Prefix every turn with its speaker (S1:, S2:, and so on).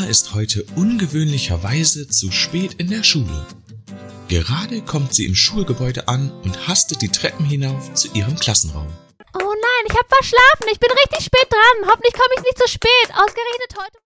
S1: Lena ist heute ungewöhnlicherweise zu spät in der Schule. Gerade kommt sie im Schulgebäude an und hastet die Treppen hinauf zu ihrem Klassenraum.
S2: Oh nein, ich habe verschlafen. Ich bin richtig spät dran. Hoffentlich komme ich nicht zu spät. Ausgerechnet heute.